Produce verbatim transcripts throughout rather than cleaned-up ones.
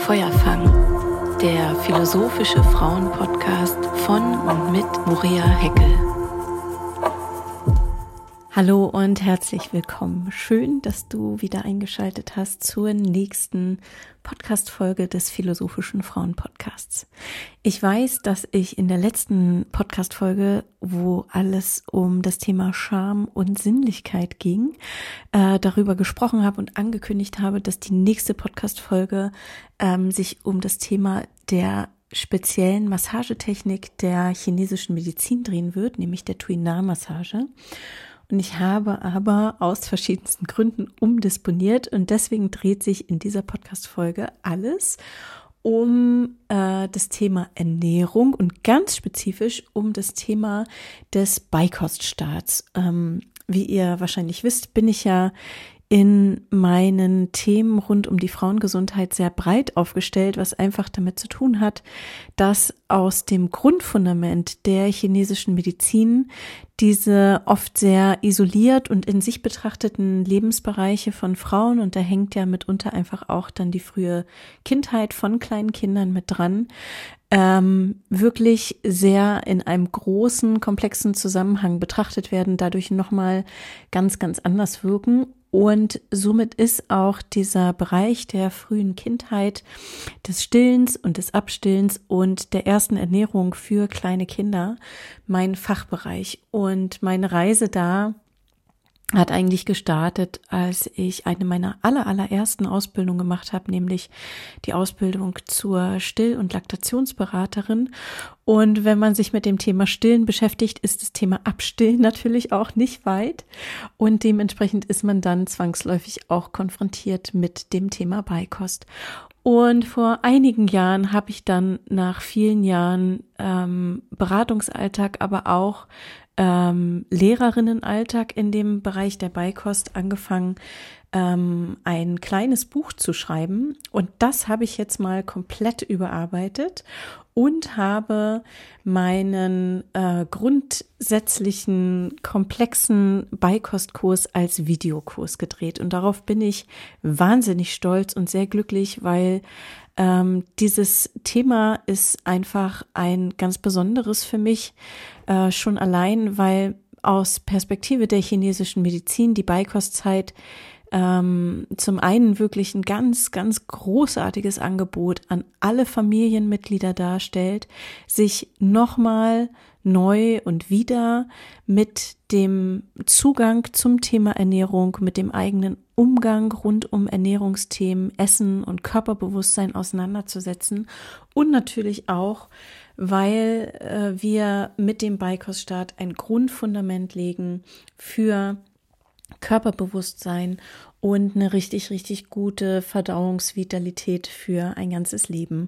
Feuerfang, der philosophische Frauenpodcast von und mit Moria Heckel. Hallo und herzlich willkommen. Schön, dass du wieder eingeschaltet hast zur nächsten Podcast-Folge des philosophischen Frauenpodcasts. Ich weiß, dass ich in der letzten Podcast-Folge, wo alles um das Thema Scham und Sinnlichkeit ging, äh, darüber gesprochen habe und angekündigt habe, dass die nächste Podcast-Folge ähm, sich um das Thema der speziellen Massagetechnik der chinesischen Medizin drehen wird, nämlich der Tuina-Massage. Und ich habe aber aus verschiedensten Gründen umdisponiert und deswegen dreht sich in dieser Podcast-Folge alles um äh, das Thema Ernährung und ganz spezifisch um das Thema des Beikoststaats. Ähm, wie ihr wahrscheinlich wisst, bin ich ja in meinen Themen rund um die Frauengesundheit sehr breit aufgestellt, was einfach damit zu tun hat, dass aus dem Grundfundament der chinesischen Medizin diese oft sehr isoliert und in sich betrachteten Lebensbereiche von Frauen, und da hängt ja mitunter einfach auch dann die frühe Kindheit von kleinen Kindern mit dran, ähm, wirklich sehr in einem großen, komplexen Zusammenhang betrachtet werden, dadurch nochmal ganz, ganz anders wirken. Und somit ist auch dieser Bereich der frühen Kindheit, des Stillens und des Abstillens und der ersten Ernährung für kleine Kinder mein Fachbereich. Und meine Reise da hat eigentlich gestartet, als ich eine meiner aller, allerersten Ausbildungen gemacht habe, nämlich die Ausbildung zur Still- und Laktationsberaterin. Und wenn man sich mit dem Thema Stillen beschäftigt, ist das Thema Abstillen natürlich auch nicht weit. Und dementsprechend ist man dann zwangsläufig auch konfrontiert mit dem Thema Beikost. Und vor einigen Jahren habe ich dann nach vielen Jahren ähm, Beratungsalltag, aber auch ähm, Lehrerinnenalltag in dem Bereich der Beikost angefangen, ähm, ein kleines Buch zu schreiben. Und das habe ich jetzt mal komplett überarbeitet und habe meinen äh, grundsätzlichen, komplexen Beikostkurs als Videokurs gedreht. Und darauf bin ich wahnsinnig stolz und sehr glücklich, weil ähm, dieses Thema ist einfach ein ganz besonderes für mich, äh, schon allein, weil aus Perspektive der chinesischen Medizin die Beikostzeit Ähm, zum einen wirklich ein ganz, ganz großartiges Angebot an alle Familienmitglieder darstellt, sich nochmal neu und wieder mit dem Zugang zum Thema Ernährung, mit dem eigenen Umgang rund um Ernährungsthemen, Essen und Körperbewusstsein auseinanderzusetzen und natürlich auch, weil äh, wir mit dem Beikoststart ein Grundfundament legen für Körperbewusstsein und eine richtig, richtig gute Verdauungsvitalität für ein ganzes Leben.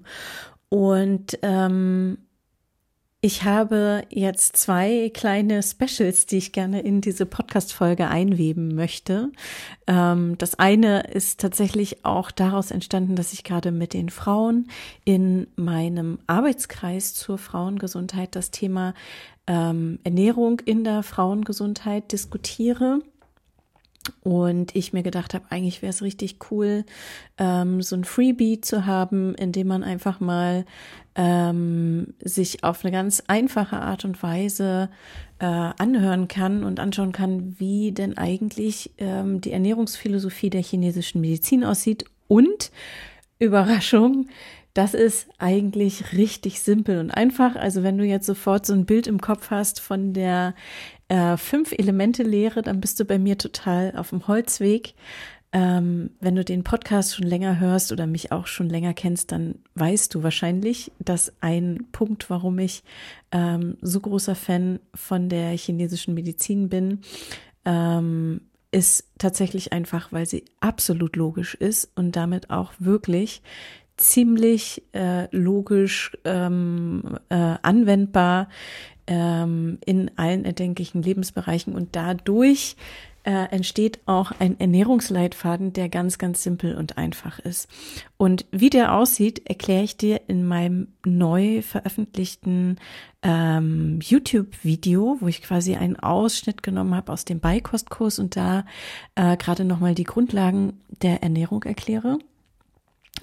Und ähm, ich habe jetzt zwei kleine Specials, die ich gerne in diese Podcast-Folge einweben möchte. Ähm, das eine ist tatsächlich auch daraus entstanden, dass ich gerade mit den Frauen in meinem Arbeitskreis zur Frauengesundheit das Thema ähm, Ernährung in der Frauengesundheit diskutiere. Und ich mir gedacht habe, eigentlich wäre es richtig cool, ähm, so ein Freebie zu haben, in dem man einfach mal ähm, sich auf eine ganz einfache Art und Weise äh, anhören kann und anschauen kann, wie denn eigentlich ähm, die Ernährungsphilosophie der chinesischen Medizin aussieht. Und Überraschung, das ist eigentlich richtig simpel und einfach. Also wenn du jetzt sofort so ein Bild im Kopf hast von der äh, Fünf-Elemente-Lehre, dann bist du bei mir total auf dem Holzweg. Ähm, wenn du den Podcast schon länger hörst oder mich auch schon länger kennst, dann weißt du wahrscheinlich, dass ein Punkt, warum ich ähm, so großer Fan von der chinesischen Medizin bin, ähm, ist tatsächlich einfach, weil sie absolut logisch ist und damit auch wirklich ziemlich äh, logisch ähm, äh, anwendbar ähm, in allen erdenklichen Lebensbereichen, und dadurch äh, entsteht auch ein Ernährungsleitfaden, der ganz, ganz simpel und einfach ist. Und wie der aussieht, erkläre ich dir in meinem neu veröffentlichten ähm, YouTube-Video, wo ich quasi einen Ausschnitt genommen habe aus dem Beikostkurs und da äh, gerade nochmal die Grundlagen der Ernährung erkläre.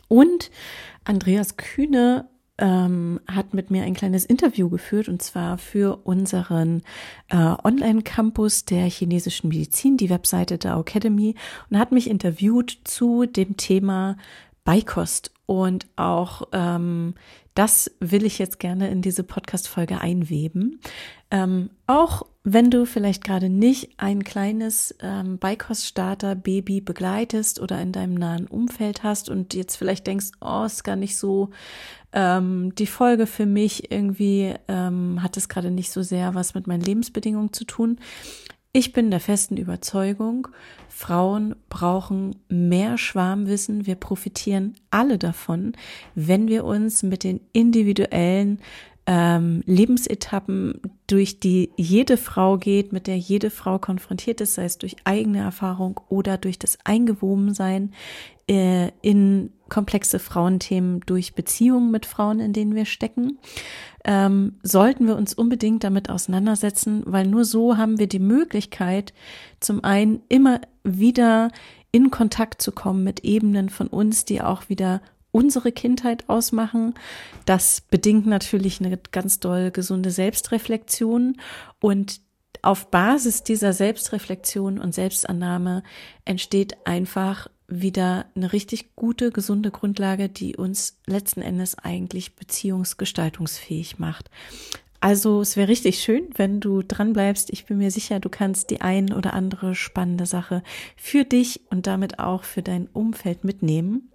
Und Andreas Kühne ähm, hat mit mir ein kleines Interview geführt, und zwar für unseren äh, Online-Campus der chinesischen Medizin, die Webseite Dao Academy, und hat mich interviewt zu dem Thema Beikost. Und auch ähm, das will ich jetzt gerne in diese Podcast-Folge einweben. Ähm, auch wenn du vielleicht gerade nicht ein kleines ähm, Beikoststarter-Baby begleitest oder in deinem nahen Umfeld hast und jetzt vielleicht denkst, oh, ist gar nicht so ähm, die Folge für mich, irgendwie ähm, hat es gerade nicht so sehr was mit meinen Lebensbedingungen zu tun. Ich bin der festen Überzeugung, Frauen brauchen mehr Schwarmwissen. Wir profitieren alle davon, wenn wir uns mit den individuellen ähm, Lebensetappen, durch die jede Frau geht, mit der jede Frau konfrontiert ist, sei es durch eigene Erfahrung oder durch das Eingewobensein äh, in komplexe Frauenthemen durch Beziehungen mit Frauen, in denen wir stecken, ähm, sollten wir uns unbedingt damit auseinandersetzen, weil nur so haben wir die Möglichkeit, zum einen immer wieder in Kontakt zu kommen mit Ebenen von uns, die auch wieder unsere Kindheit ausmachen. Das bedingt natürlich eine ganz doll gesunde Selbstreflexion, und auf Basis dieser Selbstreflexion und Selbstannahme entsteht einfach wieder eine richtig gute, gesunde Grundlage, die uns letzten Endes eigentlich beziehungsgestaltungsfähig macht. Also es wäre richtig schön, wenn du dran bleibst. Ich bin mir sicher, du kannst die ein oder andere spannende Sache für dich und damit auch für dein Umfeld mitnehmen.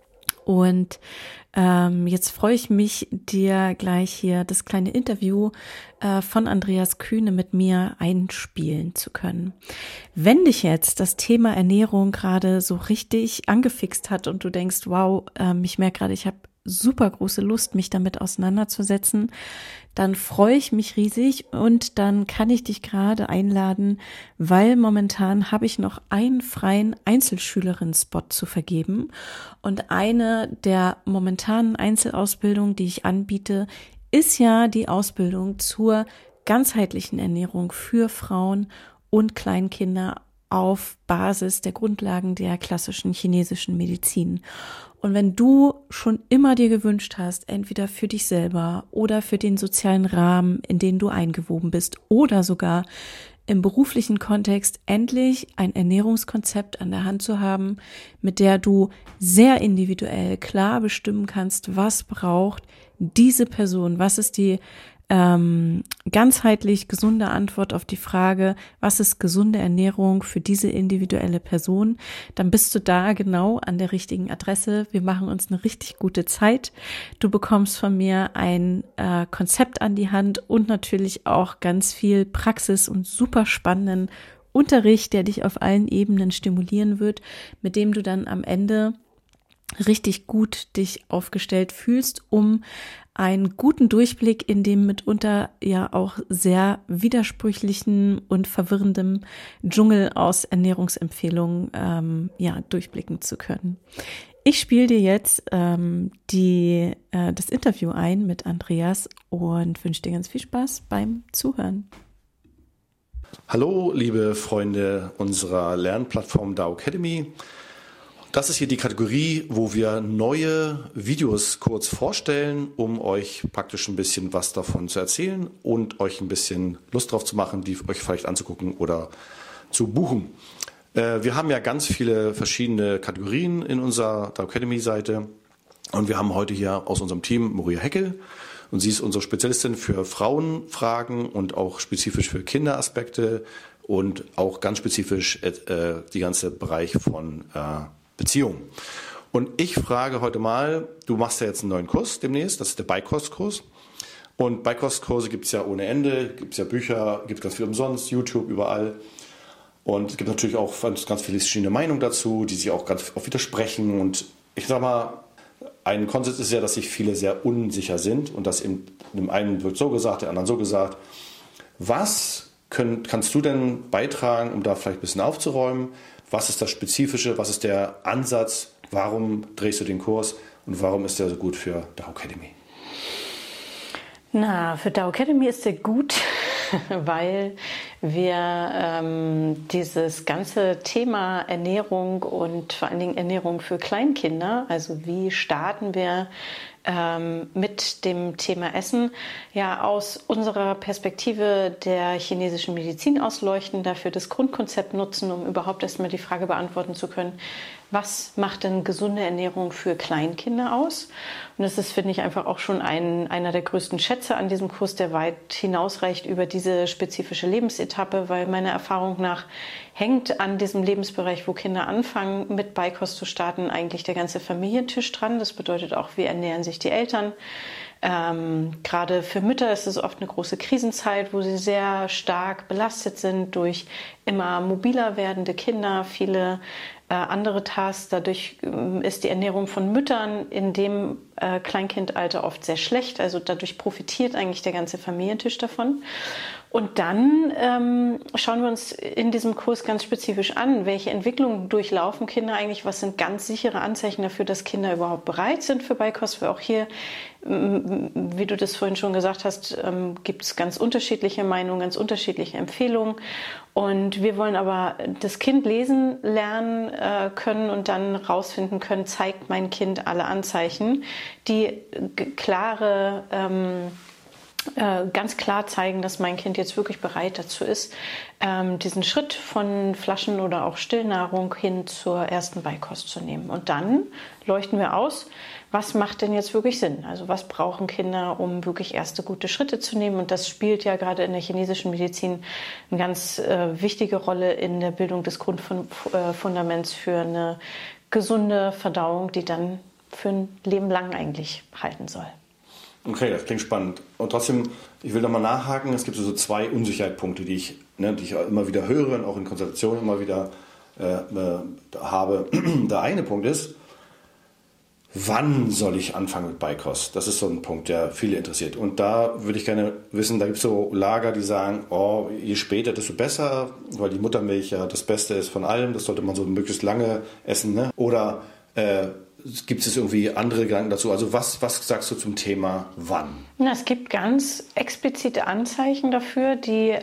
Und ähm, jetzt freue ich mich, dir gleich hier das kleine Interview äh, von Andreas Kühne mit mir einspielen zu können. Wenn dich jetzt das Thema Ernährung gerade so richtig angefixt hat und du denkst, wow, ähm, ich merke gerade, ich habe super große Lust, mich damit auseinanderzusetzen, dann freue ich mich riesig, und dann kann ich dich gerade einladen, weil momentan habe ich noch einen freien Einzelschülerin-Spot zu vergeben, und eine der momentanen Einzelausbildungen, die ich anbiete, ist ja die Ausbildung zur ganzheitlichen Ernährung für Frauen und Kleinkinder auf Basis der Grundlagen der klassischen chinesischen Medizin. Und wenn du schon immer dir gewünscht hast, entweder für dich selber oder für den sozialen Rahmen, in den du eingewoben bist, oder sogar im beruflichen Kontext endlich ein Ernährungskonzept an der Hand zu haben, mit der du sehr individuell klar bestimmen kannst, was braucht diese Person, was ist die ähm, ganzheitlich gesunde Antwort auf die Frage, was ist gesunde Ernährung für diese individuelle Person, dann bist du da genau an der richtigen Adresse. Wir machen uns eine richtig gute Zeit. Du bekommst von mir ein äh, Konzept an die Hand und natürlich auch ganz viel Praxis und super spannenden Unterricht, der dich auf allen Ebenen stimulieren wird, mit dem du dann am Ende richtig gut dich aufgestellt fühlst, um einen guten Durchblick in dem mitunter ja auch sehr widersprüchlichen und verwirrendem Dschungel aus Ernährungsempfehlungen ähm, ja durchblicken zu können. Ich spiele dir jetzt ähm, die äh, das Interview ein mit Andreas und wünsche dir ganz viel Spaß beim Zuhören. Hallo, liebe Freunde unserer Lernplattform Dao Academy. Das ist hier die Kategorie, wo wir neue Videos kurz vorstellen, um euch praktisch ein bisschen was davon zu erzählen und euch ein bisschen Lust drauf zu machen, die euch vielleicht anzugucken oder zu buchen. Äh, wir haben ja ganz viele verschiedene Kategorien in unserer Dao Academy Seite, und wir haben heute hier aus unserem Team Moria Heckel, und sie ist unsere Spezialistin für Frauenfragen und auch spezifisch für Kinderaspekte und auch ganz spezifisch äh, die ganze Bereich von äh, Beziehung. Und ich frage heute mal, du machst ja jetzt einen neuen Kurs demnächst, das ist der Beikostkurs. Und Beikostkurse gibt es ja ohne Ende, gibt es ja Bücher, gibt es ganz viel umsonst, YouTube, überall. Und es gibt natürlich auch ganz, ganz viele verschiedene Meinungen dazu, die sich auch ganz oft widersprechen. Und ich sag mal, ein Konsens ist ja, dass sich viele sehr unsicher sind und dass in dem einen wird so gesagt, der anderen so gesagt. Was können, kannst du denn beitragen, um da vielleicht ein bisschen aufzuräumen? Was ist das Spezifische? Was ist der Ansatz? Warum drehst du den Kurs? Und warum ist der so gut für Dao Academy? Na, für Dao Academy ist der gut, weil wir ähm, dieses ganze Thema Ernährung und vor allen Dingen Ernährung für Kleinkinder, also wie starten wir ähm, mit dem Thema Essen, ja aus unserer Perspektive der chinesischen Medizin ausleuchten, dafür das Grundkonzept nutzen, um überhaupt erstmal die Frage beantworten zu können, was macht denn gesunde Ernährung für Kleinkinder aus? Und das ist, finde ich, einfach auch schon ein, einer der größten Schätze an diesem Kurs, der weit hinausreicht über diese spezifische Lebensetappe, weil meiner Erfahrung nach hängt an diesem Lebensbereich, wo Kinder anfangen, mit Beikost zu starten, eigentlich der ganze Familientisch dran. Das bedeutet auch, wie ernähren sich die Eltern. Ähm, gerade für Mütter ist es oft eine große Krisenzeit, wo sie sehr stark belastet sind durch immer mobiler werdende Kinder, viele äh, andere Tasks. Dadurch äh, ist die Ernährung von Müttern in dem äh, Kleinkindalter oft sehr schlecht. Also dadurch profitiert eigentlich der ganze Familientisch davon. Und dann ähm, schauen wir uns in diesem Kurs ganz spezifisch an, welche Entwicklungen durchlaufen Kinder eigentlich, was sind ganz sichere Anzeichen dafür, dass Kinder überhaupt bereit sind für Beikost. Weil auch hier, wie du das vorhin schon gesagt hast, ähm, gibt es ganz unterschiedliche Meinungen, ganz unterschiedliche Empfehlungen. Und wir wollen aber das Kind lesen lernen äh, können und dann rausfinden können, zeigt mein Kind alle Anzeichen, die klare ähm, ganz klar zeigen, dass mein Kind jetzt wirklich bereit dazu ist, diesen Schritt von Flaschen- oder auch Stillnahrung hin zur ersten Beikost zu nehmen. Und dann leuchten wir aus, was macht denn jetzt wirklich Sinn? Also was brauchen Kinder, um wirklich erste gute Schritte zu nehmen? Und das spielt ja gerade in der chinesischen Medizin eine ganz äh, wichtige Rolle in der Bildung des Grundfundaments für eine gesunde Verdauung, die dann für ein Leben lang eigentlich halten soll. Okay, das klingt spannend. Und trotzdem, ich will nochmal nachhaken, es gibt so zwei Unsicherheitspunkte, die ich, ne, die ich immer wieder höre und auch in Konsultationen immer wieder äh, äh, habe. Der eine Punkt ist, wann soll ich anfangen mit Beikost? Das ist so ein Punkt, der viele interessiert. Und da würde ich gerne wissen, da gibt es so Lager, die sagen, oh, je später, desto besser, weil die Muttermilch ja das Beste ist von allem, das sollte man so möglichst lange essen. Ne? Oder äh, gibt es irgendwie andere Gedanken dazu? Also was, was sagst du zum Thema wann? Na, es gibt ganz explizite Anzeichen dafür, die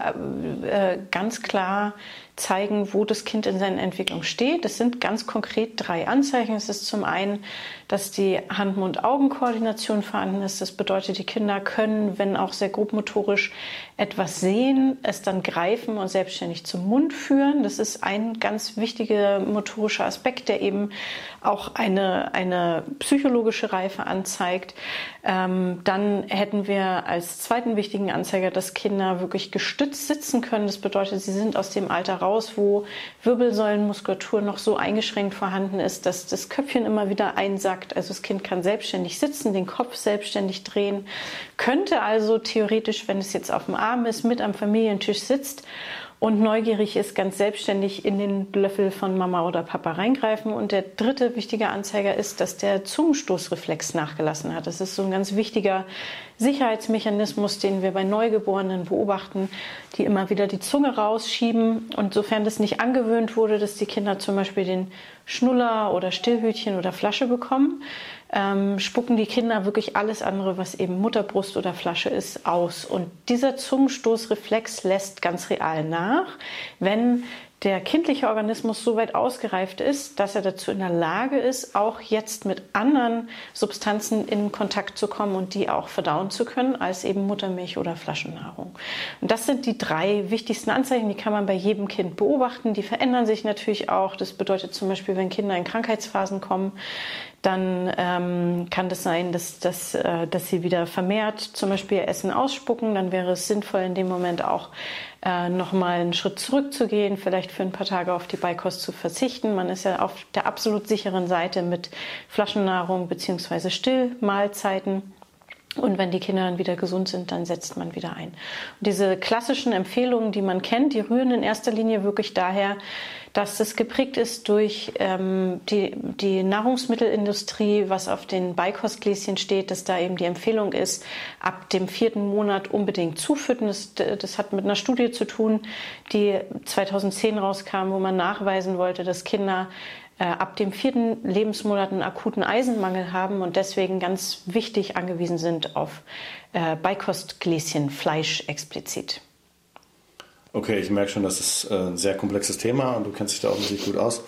äh, ganz klar zeigen, wo das Kind in seiner Entwicklung steht. Das sind ganz konkret drei Anzeichen. Es ist zum einen, dass die Hand-Mund-Augen-Koordination vorhanden ist. Das bedeutet, die Kinder können, wenn auch sehr grobmotorisch, etwas sehen, es dann greifen und selbstständig zum Mund führen. Das ist ein ganz wichtiger motorischer Aspekt, der eben auch eine, eine psychologische Reife anzeigt. Ähm, dann hätten wir als zweiten wichtigen Anzeiger, dass Kinder wirklich gestützt sitzen können. Das bedeutet, sie sind aus dem Alter raus, wo Wirbelsäulenmuskulatur noch so eingeschränkt vorhanden ist, dass das Köpfchen immer wieder einsackt. Also das Kind kann selbstständig sitzen, den Kopf selbstständig drehen, könnte also theoretisch, wenn es jetzt auf dem Arm ist, mit am Familientisch sitzt und neugierig ist, ganz selbstständig in den Löffel von Mama oder Papa reingreifen. Und der dritte wichtige Anzeiger ist, dass der Zungenstoßreflex nachgelassen hat. Das ist so ein ganz wichtiger Sicherheitsmechanismus, den wir bei Neugeborenen beobachten, die immer wieder die Zunge rausschieben. Und sofern das nicht angewöhnt wurde, dass die Kinder zum Beispiel den Schnuller oder Stillhütchen oder Flasche bekommen, ähm, spucken die Kinder wirklich alles andere, was eben Mutterbrust oder Flasche ist, aus. Und dieser Zungenstoßreflex lässt ganz real nach, wenn der kindliche Organismus so weit ausgereift ist, dass er dazu in der Lage ist, auch jetzt mit anderen Substanzen in Kontakt zu kommen und die auch verdauen zu können, als eben Muttermilch oder Flaschennahrung. Und das sind die drei wichtigsten Anzeichen, die kann man bei jedem Kind beobachten. Die verändern sich natürlich auch. Das bedeutet zum Beispiel, wenn Kinder in Krankheitsphasen kommen, dann ähm, kann das sein, dass, dass, äh, dass sie wieder vermehrt zum Beispiel Essen ausspucken. Dann wäre es sinnvoll, in dem Moment auch äh, nochmal einen Schritt zurückzugehen, vielleicht für ein paar Tage auf die Beikost zu verzichten. Man ist ja auf der absolut sicheren Seite mit Flaschennahrung bzw. Stillmahlzeiten. Und wenn die Kinder dann wieder gesund sind, dann setzt man wieder ein. Und diese klassischen Empfehlungen, die man kennt, die rühren in erster Linie wirklich daher, dass es geprägt ist durch ähm, die, die Nahrungsmittelindustrie, was auf den Beikostgläschen steht, dass da eben die Empfehlung ist, ab dem vierten Monat unbedingt zufüttern. Das, das hat mit einer Studie zu tun, die zweitausendzehn rauskam, wo man nachweisen wollte, dass Kinder äh, ab dem vierten Lebensmonat einen akuten Eisenmangel haben und deswegen ganz wichtig angewiesen sind auf äh, Beikostgläschen, Fleisch explizit. Okay, ich merke schon, das ist ein sehr komplexes Thema und du kennst dich da offensichtlich gut aus.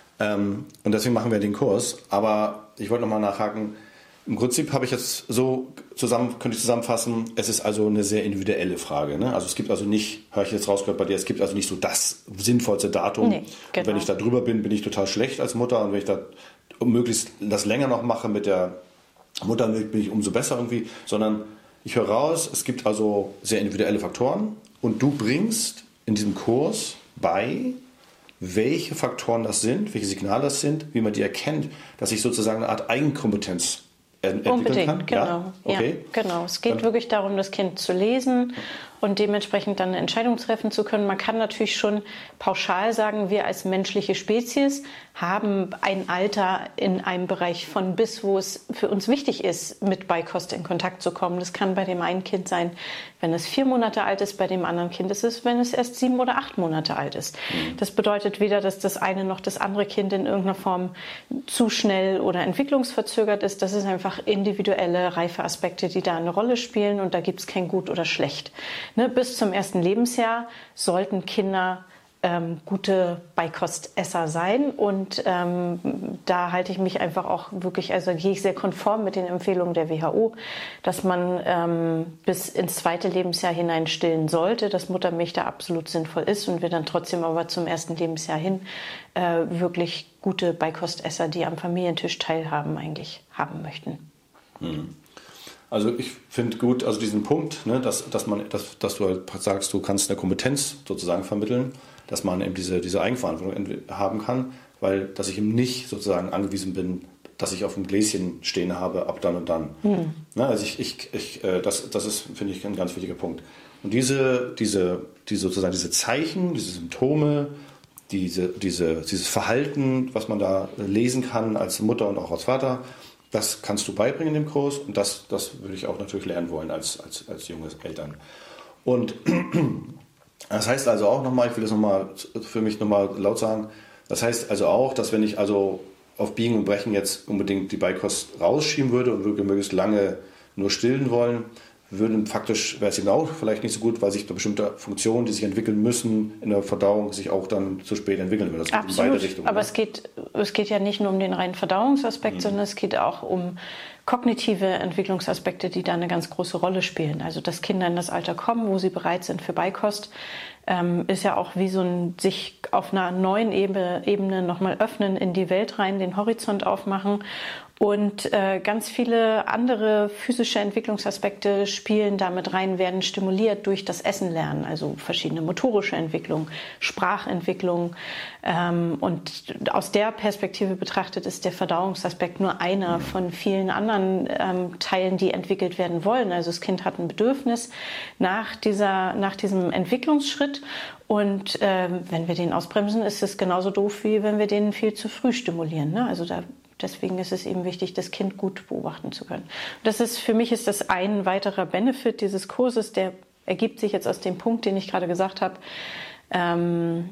Und deswegen machen wir den Kurs. Aber ich wollte nochmal nachhaken. Im Prinzip habe ich jetzt so zusammen, könnte ich zusammenfassen, es ist also eine sehr individuelle Frage. Ne? Also es gibt also nicht, höre ich jetzt rausgehört bei dir, es gibt also nicht so das sinnvollste Datum. Nee, genau. Und wenn ich da drüber bin, bin ich total schlecht als Mutter. Und wenn ich da möglichst das länger noch mache mit der Muttermilch, bin ich umso besser irgendwie. Sondern ich höre raus, es gibt also sehr individuelle Faktoren. Und du bringst in diesem Kurs bei, welche Faktoren das sind, welche Signale das sind, wie man die erkennt, dass ich sozusagen eine Art Eigenkompetenz entwickeln Unbedingt, kann. genau. Ja? Okay. Ja, genau. Es geht Dann, wirklich darum, das Kind zu lesen und dementsprechend dann eine Entscheidung treffen zu können. Man kann natürlich schon pauschal sagen, wir als menschliche Spezies haben ein Alter in einem Bereich von bis, wo es für uns wichtig ist, mit Beikost in Kontakt zu kommen. Das kann bei dem einen Kind sein, wenn es vier Monate alt ist, bei dem anderen Kind ist es, wenn es erst sieben oder acht Monate alt ist. Mhm. Das bedeutet weder, dass das eine noch das andere Kind in irgendeiner Form zu schnell oder entwicklungsverzögert ist. Das ist einfach individuelle Reifeaspekte, die da eine Rolle spielen und da gibt es kein Gut oder Schlecht. Ne, bis zum ersten Lebensjahr sollten Kinder ähm, gute Beikostesser sein und ähm, da halte ich mich einfach auch wirklich, also gehe ich sehr konform mit den Empfehlungen der W H O, dass man ähm, bis ins zweite Lebensjahr hinein stillen sollte, dass Muttermilch da absolut sinnvoll ist und wir dann trotzdem aber zum ersten Lebensjahr hin äh, wirklich gute Beikostesser, die am Familientisch teilhaben, eigentlich haben möchten. Mhm. Also ich finde gut, also diesen Punkt, ne, dass, dass, man, dass, dass du halt sagst, du kannst eine Kompetenz sozusagen vermitteln, dass man eben diese, diese Eigenverantwortung haben kann, weil dass ich eben nicht sozusagen angewiesen bin, dass ich auf dem Gläschen stehen habe, ab dann und dann. Mhm. Ne, also ich, ich, ich, das, das ist, finde ich, ein ganz wichtiger Punkt. Und diese, diese, diese, sozusagen diese Zeichen, diese Symptome, diese, diese, dieses Verhalten, was man da lesen kann als Mutter und auch als Vater, das kannst du beibringen in dem Kurs und das, das würde ich auch natürlich lernen wollen als, als, als junge Eltern. Und das heißt also auch nochmal, ich will das nochmal für mich nochmal laut sagen, das heißt also auch, dass wenn ich also auf Biegen und Brechen jetzt unbedingt die Beikost rausschieben würde und würde möglichst lange nur stillen wollen, würden faktisch, wäre es eben auch vielleicht nicht so gut, weil sich da bestimmte Funktionen, die sich entwickeln müssen in der Verdauung, sich auch dann zu spät entwickeln würden. Das Absolut, in beide Richtungen, aber ne? es, geht, es geht ja nicht nur um den reinen Verdauungsaspekt, mhm. sondern es geht auch um kognitive Entwicklungsaspekte, die da eine ganz große Rolle spielen. Also dass Kinder in das Alter kommen, wo sie bereit sind für Beikost, ähm, ist ja auch wie so ein sich auf einer neuen Ebene, Ebene nochmal öffnen in die Welt rein, den Horizont aufmachen. Und äh, ganz viele andere physische Entwicklungsaspekte spielen damit rein, werden stimuliert durch das Essen lernen, also verschiedene motorische Entwicklung, Sprachentwicklung. Ähm, und aus der Perspektive betrachtet ist der Verdauungsaspekt nur einer von vielen anderen ähm, Teilen, die entwickelt werden wollen. Also das Kind hat ein Bedürfnis nach, dieser, nach diesem Entwicklungsschritt. Und ähm, wenn wir den ausbremsen, ist es genauso doof, wie wenn wir den viel zu früh stimulieren. Ne? Also da Deswegen ist es eben wichtig, das Kind gut beobachten zu können. Das ist, für mich ist das ein weiterer Benefit dieses Kurses, der ergibt sich jetzt aus dem Punkt, den ich gerade gesagt habe. Ähm,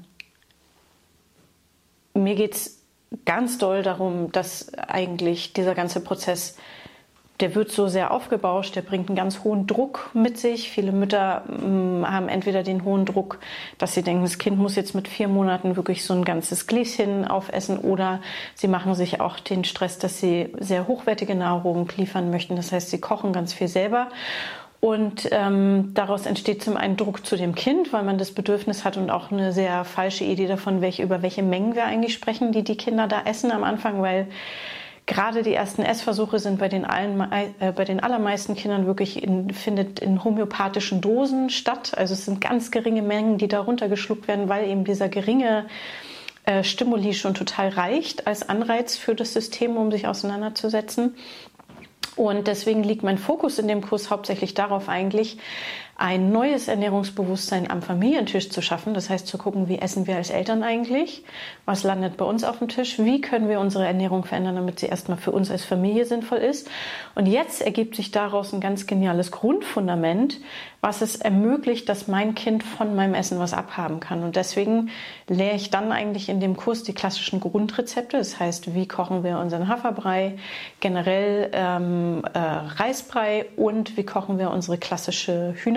mir geht es ganz doll darum, dass eigentlich dieser ganze Prozess, der wird so sehr aufgebauscht, der bringt einen ganz hohen Druck mit sich. Viele Mütter mh, haben entweder den hohen Druck, dass sie denken, das Kind muss jetzt mit vier Monaten wirklich so ein ganzes Gläschen aufessen, oder sie machen sich auch den Stress, dass sie sehr hochwertige Nahrung liefern möchten. Das heißt, sie kochen ganz viel selber. Und ähm, daraus entsteht zum einen Druck zu dem Kind, weil man das Bedürfnis hat und auch eine sehr falsche Idee davon, welche, über welche Mengen wir eigentlich sprechen, die die Kinder da essen am Anfang, weil gerade die ersten Essversuche sind bei den, allen, äh, bei den allermeisten Kindern wirklich in, findet in homöopathischen Dosen statt. Also es sind ganz geringe Mengen, die da runtergeschluckt werden, weil eben dieser geringe äh, Stimuli schon total reicht als Anreiz für das System, um sich auseinanderzusetzen. Und deswegen liegt mein Fokus in dem Kurs hauptsächlich darauf, eigentlich ein neues Ernährungsbewusstsein am Familientisch zu schaffen. Das heißt, zu gucken, wie essen wir als Eltern eigentlich? Was landet bei uns auf dem Tisch? Wie können wir unsere Ernährung verändern, damit sie erstmal für uns als Familie sinnvoll ist? Und jetzt ergibt sich daraus ein ganz geniales Grundfundament, was es ermöglicht, dass mein Kind von meinem Essen was abhaben kann. Und deswegen lehre ich dann eigentlich in dem Kurs die klassischen Grundrezepte. Das heißt, wie kochen wir unseren Haferbrei, generell ähm, äh, Reisbrei, und wie kochen wir unsere klassische Hühnerbrei.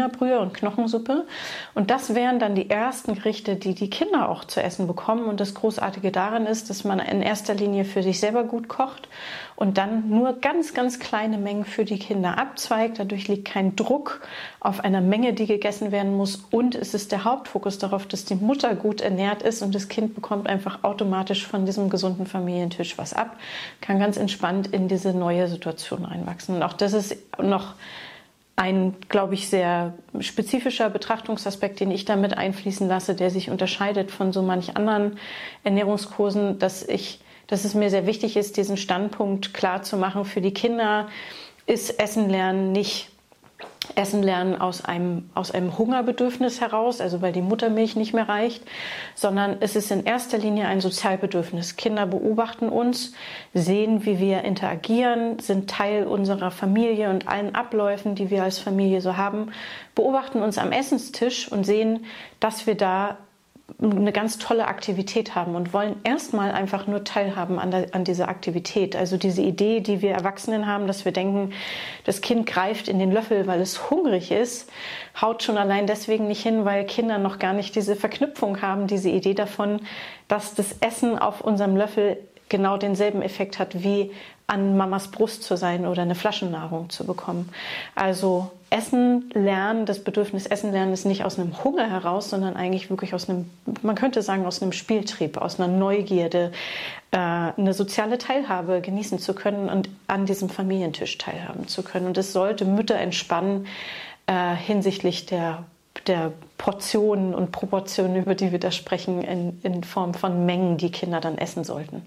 Hühnerbrühe und Knochensuppe. Und das wären dann die ersten Gerichte, die die Kinder auch zu essen bekommen. Und das Großartige daran ist, dass man in erster Linie für sich selber gut kocht und dann nur ganz, ganz kleine Mengen für die Kinder abzweigt. Dadurch liegt kein Druck auf einer Menge, die gegessen werden muss. Und es ist der Hauptfokus darauf, dass die Mutter gut ernährt ist und das Kind bekommt einfach automatisch von diesem gesunden Familientisch was ab, kann ganz entspannt in diese neue Situation einwachsen. Und auch das ist noch ein, glaube ich, sehr spezifischer Betrachtungsaspekt, den ich damit einfließen lasse, der sich unterscheidet von so manch anderen Ernährungskursen, dass ich, dass es mir sehr wichtig ist, diesen Standpunkt klar zu machen. Für die Kinder ist Essen lernen nicht Essen lernen aus einem, aus einem Hungerbedürfnis heraus, also weil die Muttermilch nicht mehr reicht, sondern es ist in erster Linie ein Sozialbedürfnis. Kinder beobachten uns, sehen, wie wir interagieren, sind Teil unserer Familie und allen Abläufen, die wir als Familie so haben, beobachten uns am Essenstisch und sehen, dass wir da eine ganz tolle Aktivität haben und wollen erstmal einfach nur teilhaben an, der, an dieser Aktivität. Also diese Idee, die wir Erwachsenen haben, dass wir denken, das Kind greift in den Löffel, weil es hungrig ist, haut schon allein deswegen nicht hin, weil Kinder noch gar nicht diese Verknüpfung haben, diese Idee davon, dass das Essen auf unserem Löffel genau denselben Effekt hat, wie an Mamas Brust zu sein oder eine Flaschennahrung zu bekommen. Also Essen lernen, das Bedürfnis Essen lernen ist nicht aus einem Hunger heraus, sondern eigentlich wirklich aus einem, man könnte sagen, aus einem Spieltrieb, aus einer Neugierde, äh, eine soziale Teilhabe genießen zu können und an diesem Familientisch teilhaben zu können. Und es sollte Mütter entspannen äh, hinsichtlich der der Portionen und Proportionen, über die wir da sprechen, in, in Form von Mengen, die Kinder dann essen sollten.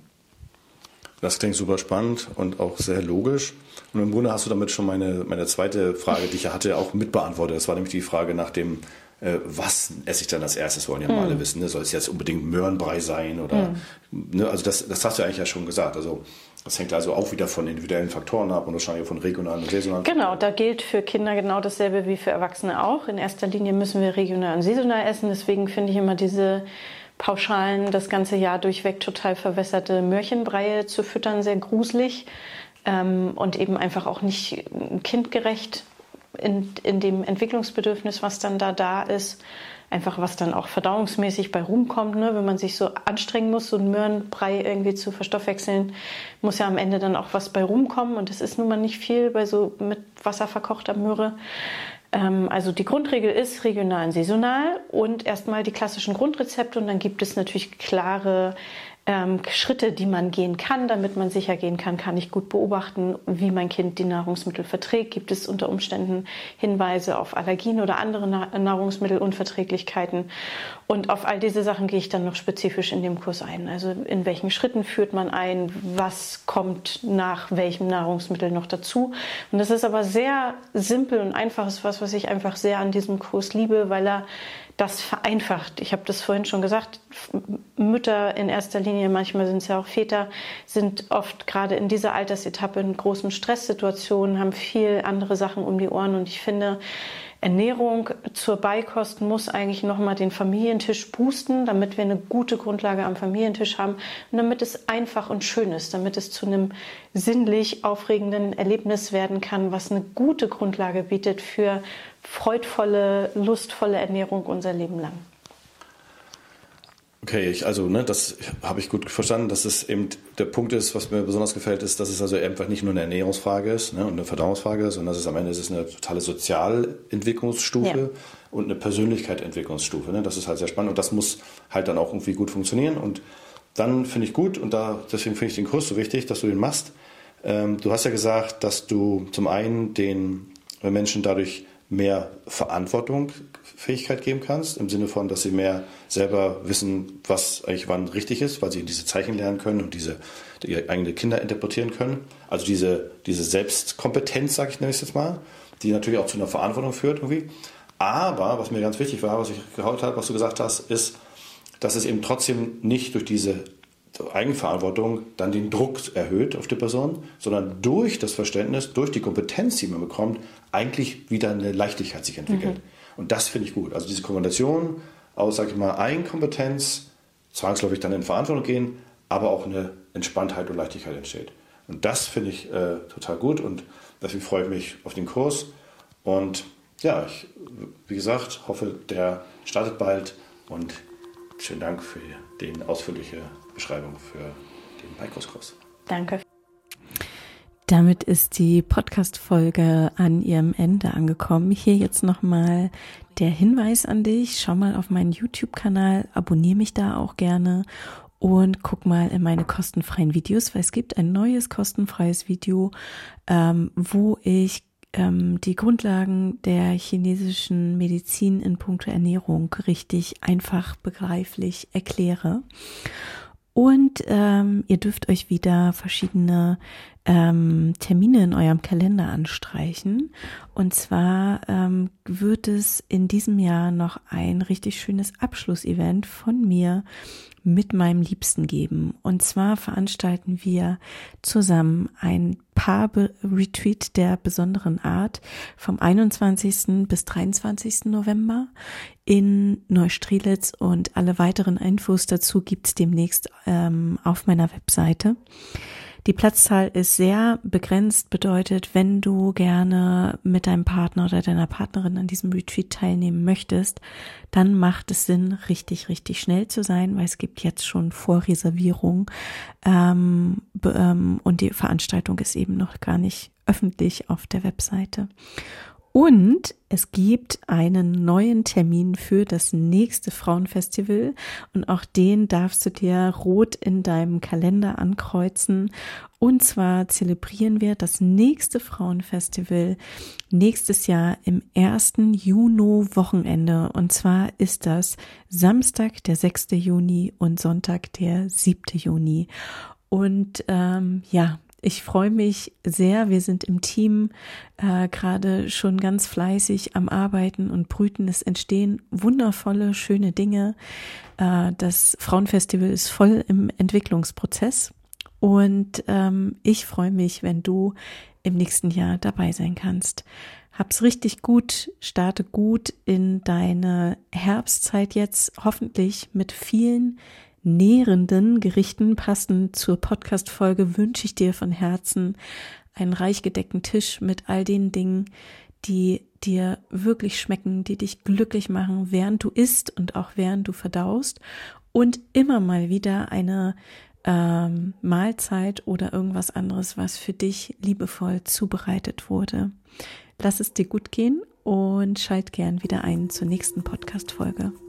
Das klingt super spannend und auch sehr logisch. Und im Grunde hast du damit schon meine, meine zweite Frage, die ich hatte, auch mitbeantwortet. Das war nämlich die Frage nach dem, äh, was esse ich dann als erstes, wollen ja mal hm. alle wissen. Ne? Soll es jetzt unbedingt Möhrenbrei sein? Oder, hm. ne? Also das, das hast du eigentlich ja schon gesagt. Also das hängt also auch wieder von individuellen Faktoren ab und wahrscheinlich von regionalen und saisonalen Genau, Faktoren. da gilt für Kinder genau dasselbe wie für Erwachsene auch. In erster Linie müssen wir regional und saisonal essen. Deswegen finde ich immer diese pauschalen, das ganze Jahr durchweg total verwässerte Möhrchenbreie zu füttern sehr gruselig ähm, und eben einfach auch nicht kindgerecht in, in dem Entwicklungsbedürfnis, was dann da da ist. Einfach was dann auch verdauungsmäßig bei rumkommt, ne? Wenn man sich so anstrengen muss, so einen Möhrenbrei irgendwie zu verstoffwechseln, muss ja am Ende dann auch was bei rumkommen und das ist nun mal nicht viel bei so mit Wasser verkochter Möhre. Also die Grundregel ist regional und saisonal und erstmal die klassischen Grundrezepte und dann gibt es natürlich klare ähm, Schritte, die man gehen kann, damit man sicher gehen kann, kann ich gut beobachten, wie mein Kind die Nahrungsmittel verträgt. Gibt es unter Umständen Hinweise auf Allergien oder andere Na- Nahrungsmittelunverträglichkeiten? Und auf all diese Sachen gehe ich dann noch spezifisch in dem Kurs ein. Also in welchen Schritten führt man ein, was kommt nach welchem Nahrungsmittel noch dazu? Und das ist aber sehr simpel und einfach, ist was, was ich einfach sehr an diesem Kurs liebe, weil er das vereinfacht. Ich habe das vorhin schon gesagt, Mütter in erster Linie, manchmal sind es ja auch Väter, sind oft gerade in dieser Altersetappe in großen Stresssituationen, haben viel andere Sachen um die Ohren und ich finde, Ernährung zur Beikost muss eigentlich nochmal den Familientisch boosten, damit wir eine gute Grundlage am Familientisch haben und damit es einfach und schön ist, damit es zu einem sinnlich aufregenden Erlebnis werden kann, was eine gute Grundlage bietet für freudvolle, lustvolle Ernährung unser Leben lang. Okay, ich, also ne, das habe ich gut verstanden, dass es eben der Punkt ist, was mir besonders gefällt, ist, dass es also einfach nicht nur eine Ernährungsfrage ist, ne, und eine Verdauungsfrage, sondern dass es am Ende ist es eine totale Sozialentwicklungsstufe ja. und eine Persönlichkeitsentwicklungsstufe. Ne? Das ist halt sehr spannend und das muss halt dann auch irgendwie gut funktionieren und dann finde ich gut und da deswegen finde ich den Kurs so wichtig, dass du den machst. Ähm, du hast ja gesagt, dass du zum einen den Menschen dadurch mehr Verantwortung, Fähigkeit geben kannst, im Sinne von, dass sie mehr selber wissen, was eigentlich wann richtig ist, weil sie diese Zeichen lernen können und diese ihre eigenen Kinder interpretieren können. Also diese, diese Selbstkompetenz, sage ich nenne ich jetzt mal, die natürlich auch zu einer Verantwortung führt irgendwie. Aber, was mir ganz wichtig war, was ich gehört habe, was du gesagt hast, ist, dass es eben trotzdem nicht durch diese Eigenverantwortung dann den Druck erhöht auf die Person, sondern durch das Verständnis, durch die Kompetenz, die man bekommt, eigentlich wieder eine Leichtigkeit sich entwickelt. Mhm. Und das finde ich gut. Also diese Kombination aus, sage ich mal, Eigenkompetenz, zwangsläufig dann in Verantwortung gehen, aber auch eine Entspanntheit und Leichtigkeit entsteht. Und das finde ich äh, total gut und deswegen freue ich mich auf den Kurs. Und ja, ich, wie gesagt, hoffe, der startet bald und vielen Dank für die ausführliche Beschreibung für den Beikostkurs. Danke. Damit ist die Podcast-Folge an ihrem Ende angekommen. Hier jetzt nochmal der Hinweis an dich. Schau mal auf meinen YouTube-Kanal, abonniere mich da auch gerne und guck mal in meine kostenfreien Videos, weil es gibt ein neues kostenfreies Video, ähm, wo ich ähm, die Grundlagen der chinesischen Medizin in puncto Ernährung richtig einfach begreiflich erkläre. Und ähm, ihr dürft euch wieder verschiedene ähm, Termine in eurem Kalender anstreichen. Und zwar ähm, wird es in diesem Jahr noch ein richtig schönes Abschlussevent von mir mit meinem Liebsten geben. Und zwar veranstalten wir zusammen ein Paar-Retreat der besonderen Art vom einundzwanzigsten bis dreiundzwanzigsten November in Neustrelitz, und alle weiteren Infos dazu gibt's demnächst ähm, auf meiner Webseite. Die Platzzahl ist sehr begrenzt, bedeutet, wenn du gerne mit deinem Partner oder deiner Partnerin an diesem Retreat teilnehmen möchtest, dann macht es Sinn, richtig, richtig schnell zu sein, weil es gibt jetzt schon Vorreservierung ähm, ähm, und die Veranstaltung ist eben noch gar nicht öffentlich auf der Webseite. Und es gibt einen neuen Termin für das nächste Frauenfestival, und auch den darfst du dir rot in deinem Kalender ankreuzen. Und zwar zelebrieren wir das nächste Frauenfestival nächstes Jahr im ersten Juni-Wochenende. Und zwar ist das Samstag, der sechste Juni und Sonntag, der siebte Juni. Und ähm, ja, ich freue mich sehr. Wir sind im Team äh, gerade schon ganz fleißig am Arbeiten und brüten. Es entstehen wundervolle, schöne Dinge. Äh, das Frauenfestival ist voll im Entwicklungsprozess. Und ähm, ich freue mich, wenn du im nächsten Jahr dabei sein kannst. Hab's richtig gut, starte gut in deine Herbstzeit jetzt, hoffentlich mit vielen nährenden Gerichten. Passend zur Podcast-Folge wünsche ich dir von Herzen einen reich gedeckten Tisch mit all den Dingen, die dir wirklich schmecken, die dich glücklich machen, während du isst und auch während du verdaust, und immer mal wieder eine ähm, Mahlzeit oder irgendwas anderes, was für dich liebevoll zubereitet wurde. Lass es dir gut gehen und schalt gern wieder ein zur nächsten Podcast-Folge.